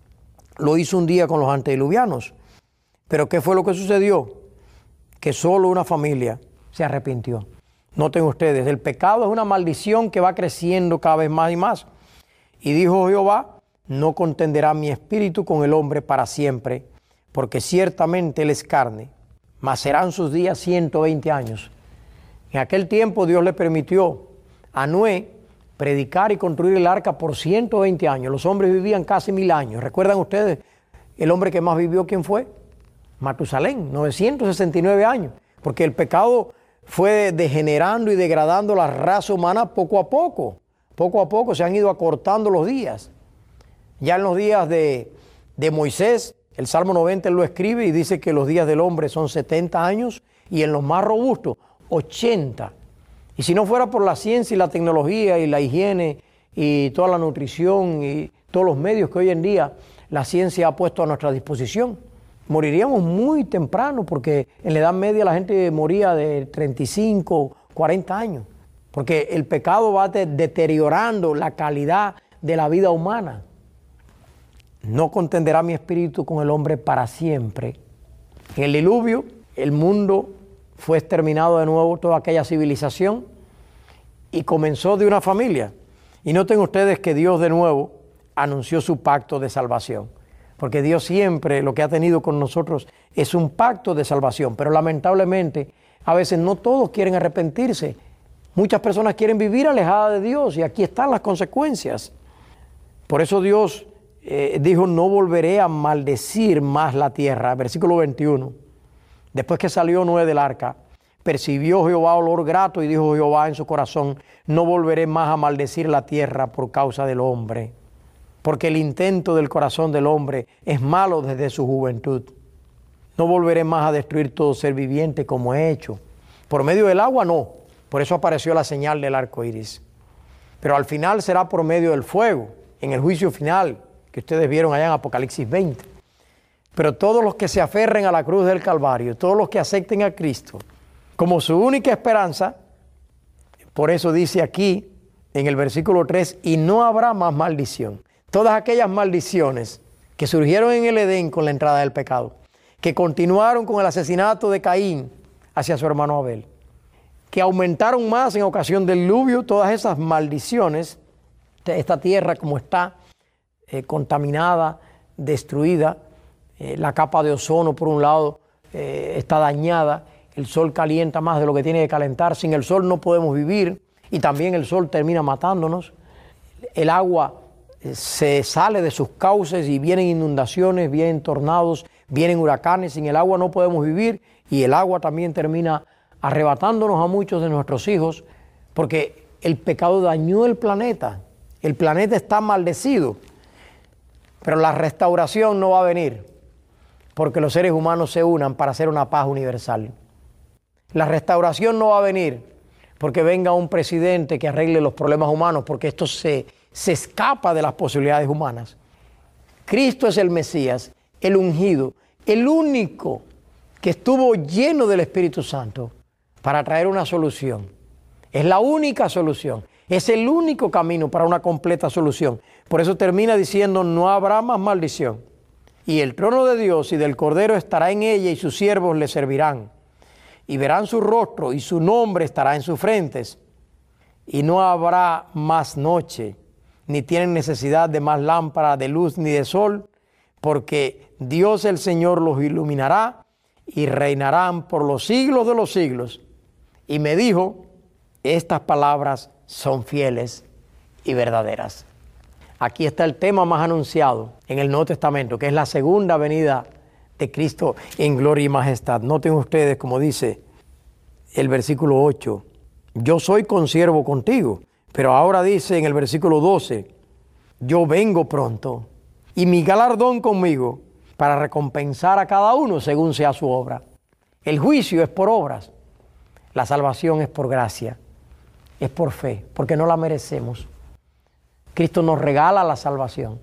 Lo hizo un día con los antediluvianos. Pero ¿qué fue lo que sucedió? Que solo una familia se arrepintió. Noten ustedes, el pecado es una maldición que va creciendo cada vez más y más. Y dijo Jehová, no contenderá mi espíritu con el hombre para siempre, porque ciertamente él es carne, mas serán sus días 120 años. En aquel tiempo Dios le permitió a Noé predicar y construir el arca por 120 años. Los hombres vivían casi 1000 años. ¿Recuerdan ustedes el hombre que más vivió quién fue? Matusalén, 969 años, porque el pecado fue degenerando y degradando la raza humana poco a poco. Poco a poco se han ido acortando los días. Ya en los días de Moisés, el Salmo 90 él lo escribe y dice que los días del hombre son 70 años y en los más robustos, 80. Y si no fuera por la ciencia y la tecnología y la higiene y toda la nutrición y todos los medios que hoy en día la ciencia ha puesto a nuestra disposición, moriríamos muy temprano, porque en la Edad Media la gente moría de 35, 40 años, porque el pecado va deteriorando la calidad de la vida humana. No contenderá mi espíritu con el hombre para siempre. En el diluvio, el mundo fue exterminado de nuevo, toda aquella civilización, y comenzó de una familia. Y noten ustedes que Dios de nuevo anunció su pacto de salvación. Porque Dios siempre lo que ha tenido con nosotros es un pacto de salvación. Pero lamentablemente a veces no todos quieren arrepentirse. Muchas personas quieren vivir alejadas de Dios y aquí están las consecuencias. Por eso Dios dijo, no volveré a maldecir más la tierra. Versículo 21. Después que salió Noé del arca, percibió Jehová olor grato y dijo Jehová en su corazón, no volveré más a maldecir la tierra por causa del hombre. Porque el intento del corazón del hombre es malo desde su juventud. No volveré más a destruir todo ser viviente como he hecho. Por medio del agua no, por eso apareció la señal del arco iris. Pero al final será por medio del fuego, en el juicio final, que ustedes vieron allá en Apocalipsis 20. Pero todos los que se aferren a la cruz del Calvario, todos los que acepten a Cristo como su única esperanza, por eso dice aquí en el versículo 3, y no habrá más maldición. Todas aquellas maldiciones que surgieron en el Edén con la entrada del pecado, que continuaron con el asesinato de Caín hacia su hermano Abel, que aumentaron más en ocasión del diluvio, todas esas maldiciones, esta tierra como está contaminada, destruida, la capa de ozono por un lado está dañada, el sol calienta más de lo que tiene que calentar, sin el sol no podemos vivir y también el sol termina matándonos, el agua se sale de sus cauces y vienen inundaciones, vienen tornados, vienen huracanes, sin el agua no podemos vivir y el agua también termina arrebatándonos a muchos de nuestros hijos porque el pecado dañó el planeta está maldecido, pero la restauración no va a venir porque los seres humanos se unan para hacer una paz universal. La restauración no va a venir porque venga un presidente que arregle los problemas humanos, porque esto se escapa de las posibilidades humanas. Cristo es el Mesías, el ungido, el único que estuvo lleno del Espíritu Santo para traer una solución. Es la única solución. Es el único camino para una completa solución. Por eso termina diciendo, no habrá más maldición. Y el trono de Dios y del Cordero estará en ella y sus siervos le servirán. Y verán su rostro y su nombre estará en sus frentes. Y no habrá más noche, ni tienen necesidad de más lámpara de luz ni de sol, porque Dios el Señor los iluminará y reinarán por los siglos de los siglos. Y me dijo, estas palabras son fieles y verdaderas. Aquí está el tema más anunciado en el Nuevo Testamento, que es la segunda venida de Cristo en gloria y majestad. Noten ustedes como dice el versículo 8, yo soy consiervo contigo, pero ahora dice en el versículo 12, yo vengo pronto y mi galardón conmigo para recompensar a cada uno según sea su obra. El juicio es por obras, la salvación es por gracia, es por fe, porque no la merecemos. Cristo nos regala la salvación.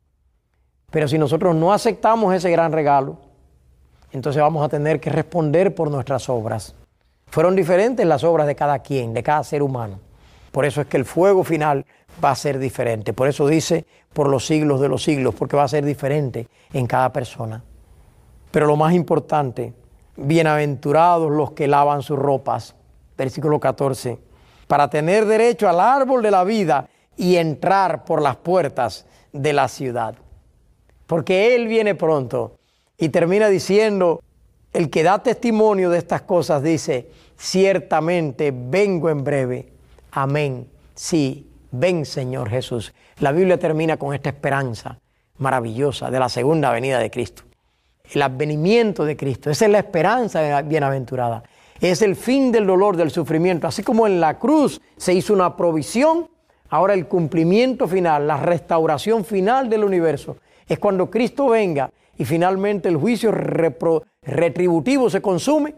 Pero si nosotros no aceptamos ese gran regalo, entonces vamos a tener que responder por nuestras obras. Fueron diferentes las obras de cada quien, de cada ser humano. Por eso es que el fuego final va a ser diferente. Por eso dice, por los siglos de los siglos, porque va a ser diferente en cada persona. Pero lo más importante, bienaventurados los que lavan sus ropas. Versículo 14. Para tener derecho al árbol de la vida y entrar por las puertas de la ciudad. Porque Él viene pronto. Y termina diciendo, el que da testimonio de estas cosas dice, ciertamente vengo en breve. Amén. Sí, ven Señor Jesús. La Biblia termina con esta esperanza maravillosa de la segunda venida de Cristo. El advenimiento de Cristo. Esa es la esperanza bienaventurada. Es el fin del dolor, del sufrimiento. Así como en la cruz se hizo una provisión, ahora el cumplimiento final, la restauración final del universo, es cuando Cristo venga y finalmente el juicio retributivo se consume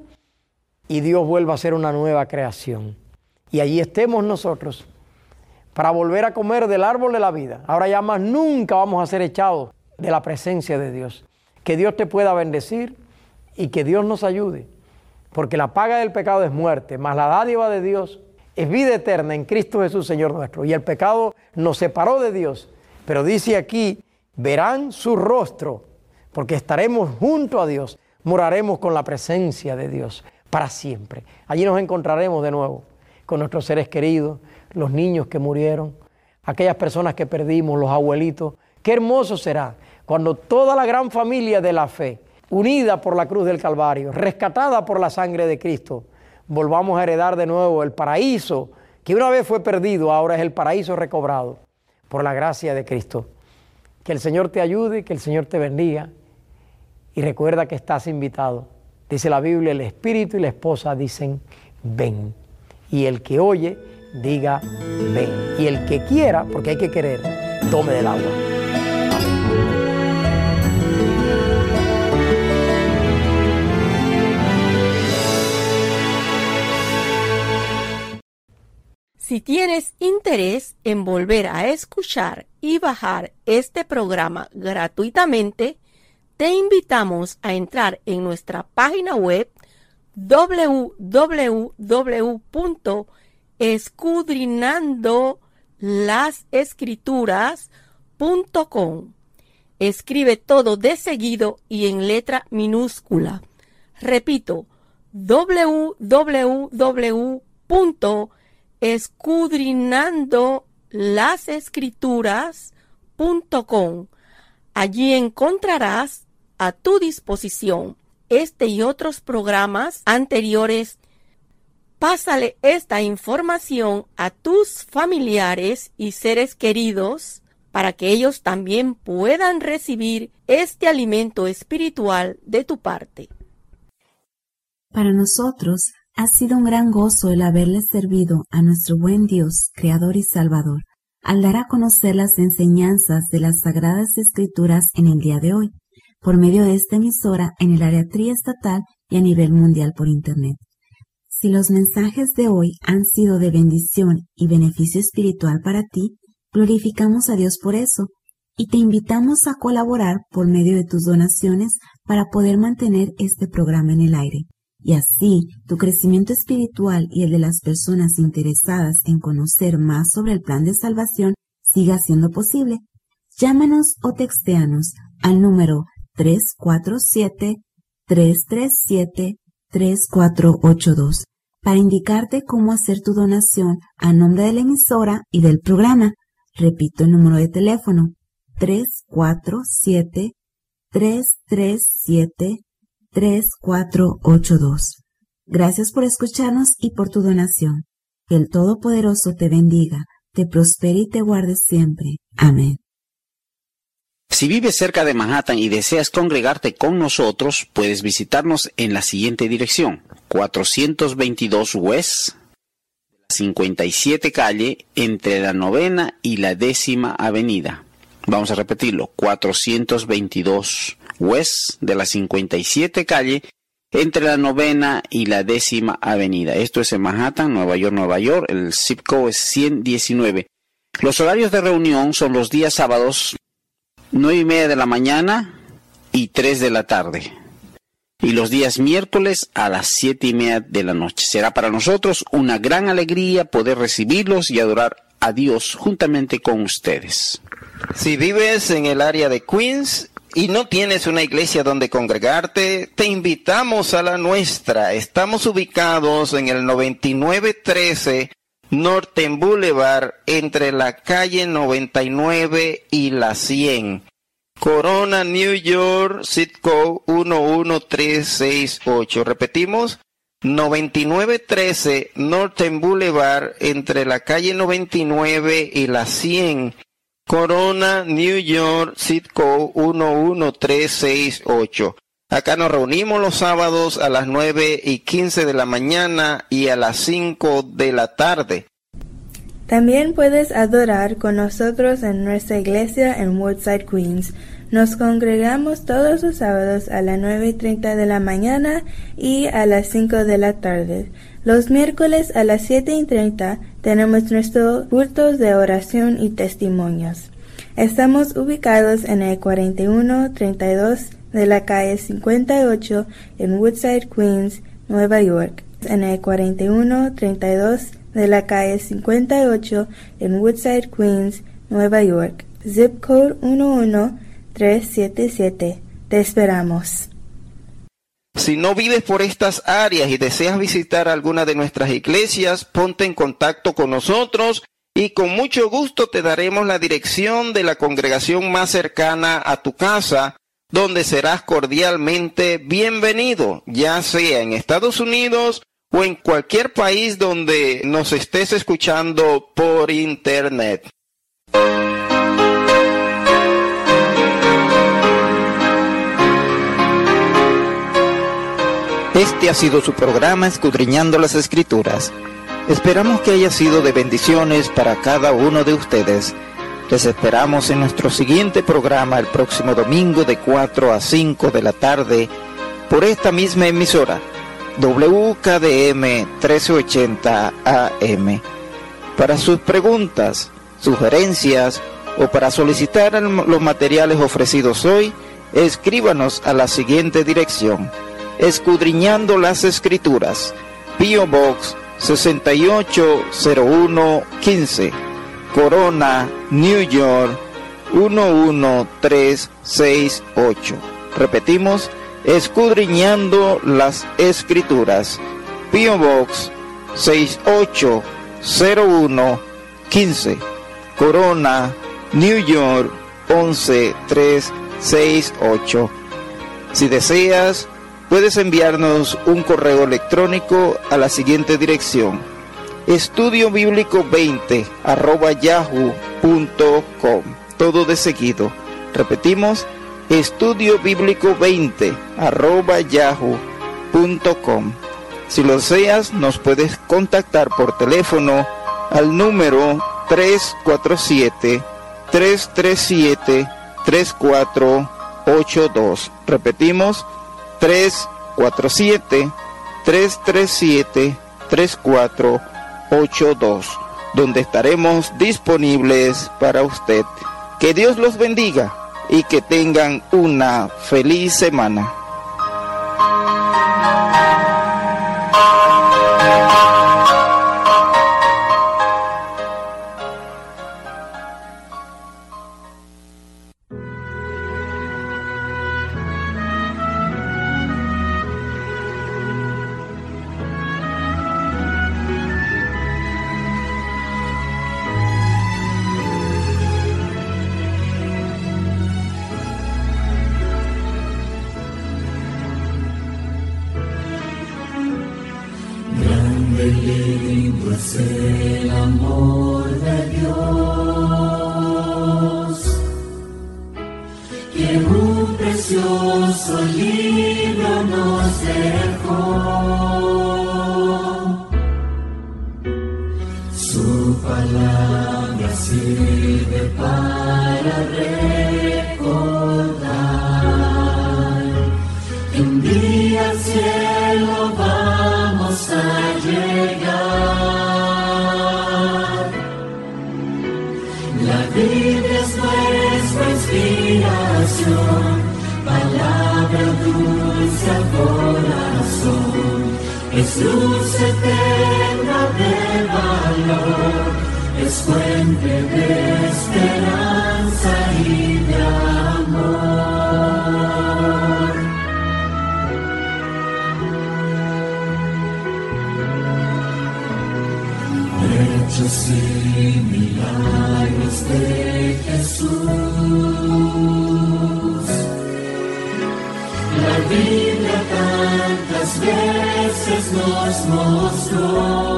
y Dios vuelva a hacer una nueva creación. Y allí estemos nosotros para volver a comer del árbol de la vida. Ahora ya más nunca vamos a ser echados de la presencia de Dios. Que Dios te pueda bendecir y que Dios nos ayude. Porque la paga del pecado es muerte, mas la dádiva de Dios es vida eterna en Cristo Jesús, Señor nuestro. Y el pecado nos separó de Dios. Pero dice aquí, verán su rostro, porque estaremos junto a Dios, moraremos con la presencia de Dios para siempre. Allí nos encontraremos de nuevo con nuestros seres queridos, los niños que murieron, aquellas personas que perdimos, los abuelitos. Qué hermoso será cuando toda la gran familia de la fe, unida por la cruz del Calvario, rescatada por la sangre de Cristo, volvamos a heredar de nuevo el paraíso que una vez fue perdido, ahora es el paraíso recobrado por la gracia de Cristo. Que el Señor te ayude, que el Señor te bendiga y recuerda que estás invitado. Dice la Biblia, el Espíritu y la esposa dicen, ven. Y el que oye, diga, ven. Y el que quiera, porque hay que querer, tome del agua.
Si tienes interés en volver a escuchar y bajar este programa gratuitamente, te invitamos a entrar en nuestra página web www.escudriñandolasescrituras.com. Escribe todo de seguido y en letra minúscula. Repito, www.escudriñandolasescrituras.com. Allí encontrarás a tu disposición este y otros programas anteriores. Pásale esta información a tus familiares y seres queridos para que ellos también puedan recibir este alimento espiritual de tu parte.
Para nosotros ha sido un gran gozo el haberle servido a nuestro buen Dios, Creador y Salvador, al dar a conocer las enseñanzas de las Sagradas Escrituras en el día de hoy, por medio de esta emisora en el área triestatal y a nivel mundial por Internet. Si los mensajes de hoy han sido de bendición y beneficio espiritual para ti, glorificamos a Dios por eso y te invitamos a colaborar por medio de tus donaciones para poder mantener este programa en el aire. y así tu crecimiento espiritual y el de las personas interesadas en conocer más sobre el plan de salvación siga siendo posible. Llámanos o textéanos al número 347-337-3482 para indicarte cómo hacer tu donación a nombre de la emisora y del programa. Repito el número de teléfono: 347-337-3482. Gracias por escucharnos y por tu donación. Que el Todopoderoso te bendiga, te prospere y te guarde siempre. Amén.
Si vives cerca de Manhattan y deseas congregarte con nosotros, puedes visitarnos en la siguiente dirección: 422 West, 57 calle, entre la 9ª y la 10ª avenida. Vamos a repetirlo: 422 West de la 57 calle, entre la 9ª y la 10ª avenida. Esto es en Manhattan, Nueva York. El zip code es 119. Los horarios de reunión son los días sábados, 9:30 de la mañana y 3 de la tarde. Y los días miércoles a las 7:30 de la noche. Será para nosotros una gran alegría poder recibirlos y adorar a Dios juntamente con ustedes.
Si vives en el área de Queens y no tienes una iglesia donde congregarte, te invitamos a la nuestra. Estamos ubicados en el 9913 Norton Boulevard, entre la calle 99 y la 100. Corona, New York, zip code 11368. Repetimos: 9913 Norton Boulevard, entre la calle 99 y la 100. Corona, New York, zip code 11368. Acá nos reunimos los sábados a las 9:15 de la mañana y a las 5 de la tarde.
También puedes adorar con nosotros en nuestra iglesia en Woodside, Queens. Nos congregamos todos los sábados a las 9:30 de la mañana y a las 5 de la tarde. Los miércoles a las 7:30 tenemos nuestros cultos de oración y testimonios. Estamos ubicados en el 4132 de la calle 58 en Woodside, Queens, Nueva York. En el 4132 de la calle 58 en Woodside, Queens, Nueva York. Zip code 11377. Te esperamos.
Si no vives por estas áreas y deseas visitar alguna de nuestras iglesias, ponte en contacto con nosotros y con mucho gusto te daremos la dirección de la congregación más cercana a tu casa, donde serás cordialmente bienvenido, ya sea en Estados Unidos o en cualquier país donde nos estés escuchando por internet. Este ha sido su programa Escudriñando las Escrituras. Esperamos que haya sido de bendiciones para cada uno de ustedes. Les esperamos en nuestro siguiente programa el próximo domingo de 4 a 5 de la tarde por esta misma emisora, WKDM 1380 AM. Para sus preguntas, sugerencias o para solicitar los materiales ofrecidos hoy, escríbanos a la siguiente dirección: Escudriñando las Escrituras, P.O. Box 680115, Corona, New York 11368. Repetimos: Escudriñando las Escrituras, P.O. Box 680115, Corona, New York 11368. Si deseas, puedes enviarnos un correo electrónico a la siguiente dirección: estudiobíblico20@yahoo.com. Todo de seguido. Repetimos: estudiobíblico20@yahoo.com. Si lo deseas, nos puedes contactar por teléfono al número 347-337-3482. Repetimos: 347-337-3482, donde estaremos disponibles para usted. Que Dios los bendiga y que tengan una feliz semana.
que un precioso libro nos dejó. Su palabra sirve para recordar que un día al cielo vamos a llegar. La Biblia es nuestra inspiración, palabra dulce al corazón, es luz eterna de valor, es fuente de esperanza y de amor. Hechos y milagros de Jesús, la Biblia tantas veces nos mostró.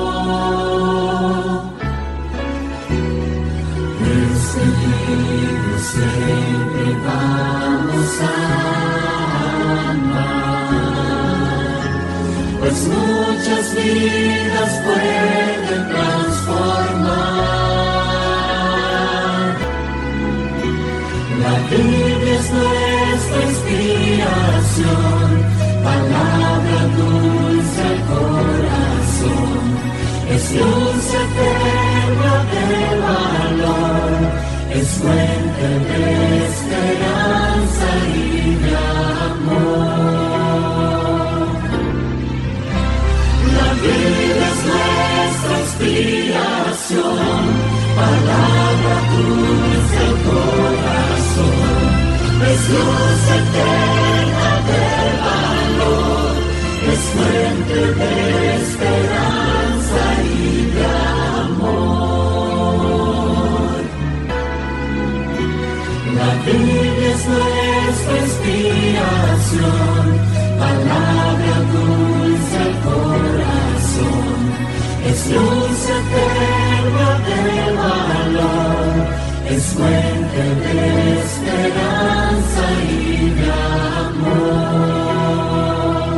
Este libro siempre vamos a amar, pues muchas vidas pueden transformar. La Biblia es nuestra inspiración, palabra dulce al corazón, es luz eterna de valor, es fuente de esperanza y de amor. La Biblia es nuestra inspiración, palabra dulce al corazón, es luz eterna de valor, es fuente de esperanza y de amor. La Biblia es nuestra inspiración, palabra dulce al corazón, es luz eterna de valor, es fuente de esperanza y de amor.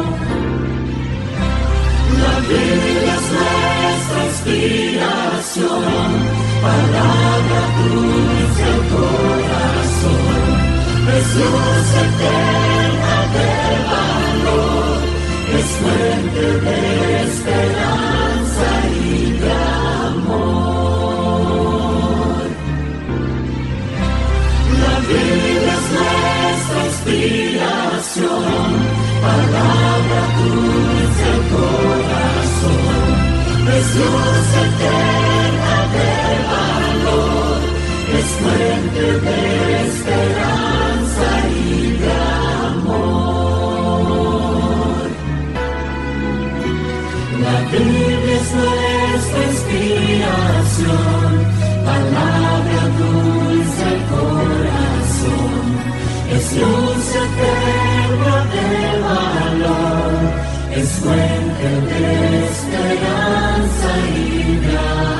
La Biblia es nuestra inspiración, palabra dulce al corazón, es luz eterna de valor, es fuente de esperanza y de amor. La Biblia es nuestra inspiración, palabra dulce al corazón, es luz eterna de valor, es fuente de esperanza y de amor. La Biblia es nuestra inspiración, palabra dulce al corazón, es luz eterna de valor, es fuente de esperanza y de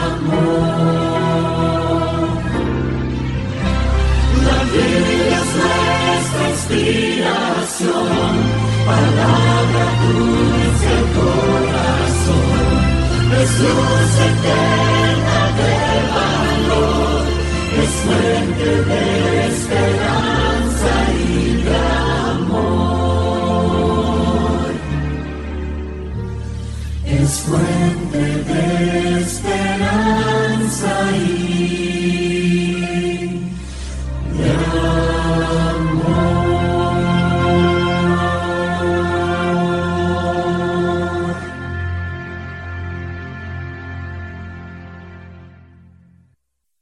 amor. La Biblia es nuestra inspiración, palabra dulce al corazón, es luz eterna de valor, es fuente de esperanza